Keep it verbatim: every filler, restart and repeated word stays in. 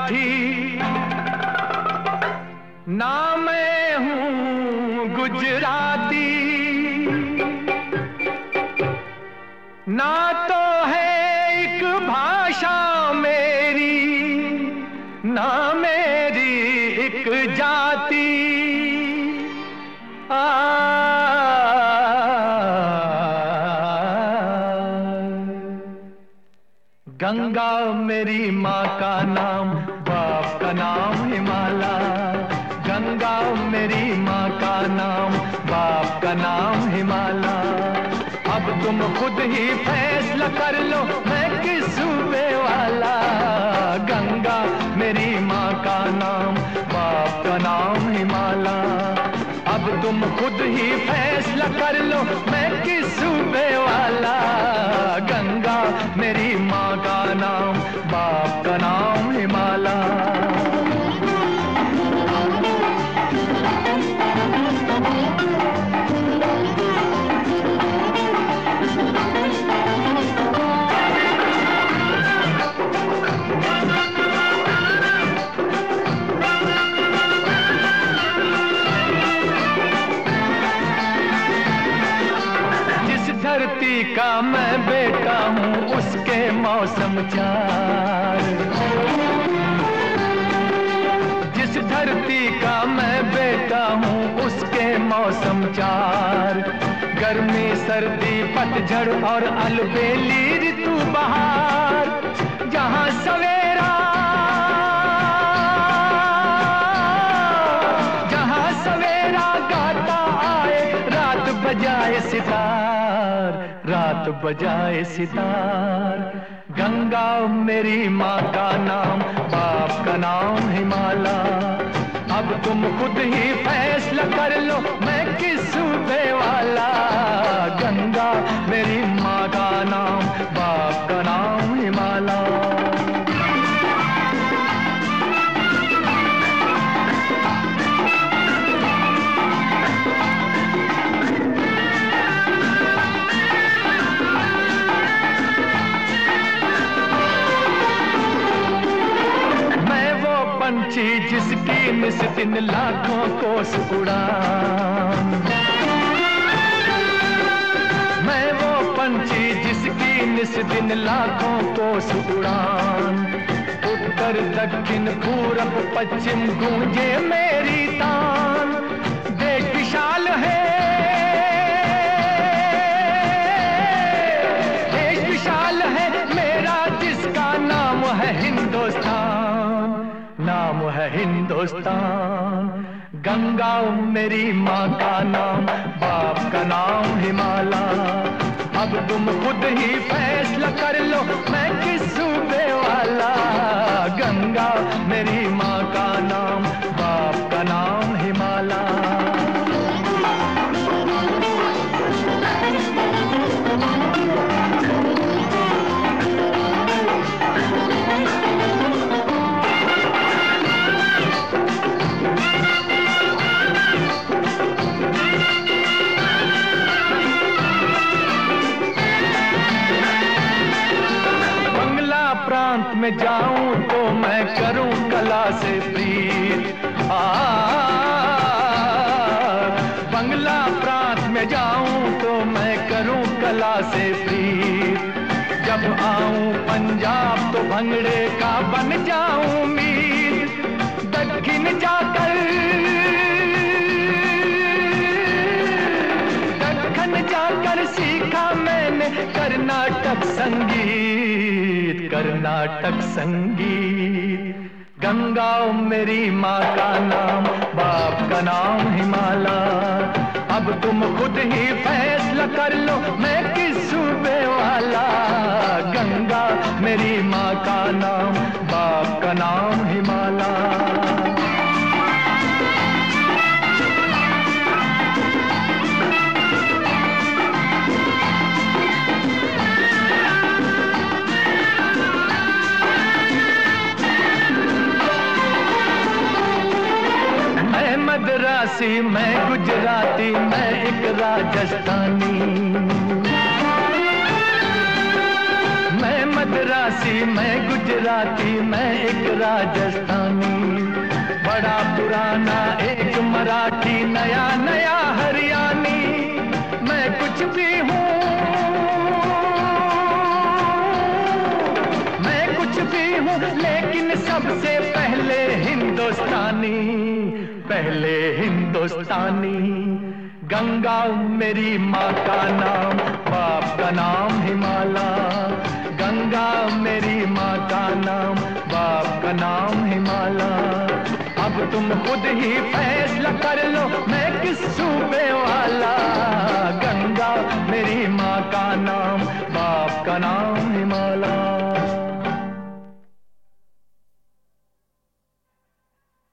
मराठी, ना मैं हूँ गुजराती, ना तो है एक भाषा मेरी, ना मेरी एक जाति। आ गंगा मेरी माँ का नाम, बाप का नाम हिमाला। गंगा मेरी माँ का नाम, बाप का नाम हिमाला। अब तुम खुद ही फैसला कर लो मैं किस सूबे वाला। गंगा मेरी माँ का नाम, बाप का नाम हिमाला। अब तुम खुद ही फैसला कर लो मैं किस सूबे वाला। गंगा मेरी माँ का नाम, बाप का नाम हिमाला। धरती का मैं बेटा हूँ उसके मौसम चार, जिस धरती का मैं बेटा हूँ उसके मौसम चार। गर्मी सर्दी पतझड़ और अलबेली ऋतु बहार। जहाँ सवेरा जहाँ सवेरा गाता आए, रात बजाए सितार, रात बजाए सितार। गंगा मेरी माँ का नाम, बाप का नाम हिमाला। अब तुम खुद ही फैसला कर लो मैं किस सूबे वाला। गंगा मेरी माँ का नाम, बाप का नाम हिमाला। पंछी जिसकी निस दिन लाखों कोस उड़ान, मैं वो पंछी जिसकी निस दिन लाखों कोस उड़ान। उत्तर दक्षिण पूरब पश्चिम गूंजे मेरी तान। देश विशाल है, देश विशाल है मेरा जिसका नाम है हिंदुस्तान, नाम है हिंदुस्तान। गंगा मेरी माँ का नाम, बाप का नाम हिमाला। अब तुम खुद ही फैसला कर लो मैं किस सूबे वाला। गंगा मेरी माँ का नाम, बाप का नाम हिमाला। प्रांत में जाऊं तो मैं करूं कला से प्रीत। आ बंगला प्रांत में जाऊं तो मैं करूं कला से प्रीत। जब आऊं पंजाब तो भंगड़े का बन जाऊं मीर। दक्षिण जाकर दक्षिण जाकर सीखा मैंने कर्नाटक संगीत, कर्नाटक संगीत। गंगा मेरी माँ का नाम, बाप का नाम हिमाला। अब तुम खुद ही फैसला कर लो मैं किस सूबे वाला। गंगा मेरी माँ का नाम, बाप का नाम हिमाला। मद्रासी मैं गुजराती मैं एक राजस्थानी। मैं मद्रासी, मैं गुजराती, मैं एक राजस्थानी, बड़ा पुराना एक मराठी, नया नया हरियाणी। मैं कुछ भी हूँ, मैं कुछ भी हूँ, लेकिन सबसे पहले हिंदुस्तानी, पहले हिंदुस्तानी। गंगा मेरी माँ का नाम, बाप का नाम हिमाला। गंगा मेरी माँ का नाम, बाप का नाम हिमाला। अब तुम खुद ही फैसला कर लो, मैं किस सूबे वाला। गंगा मेरी माँ का नाम, बाप का नाम हिमाला।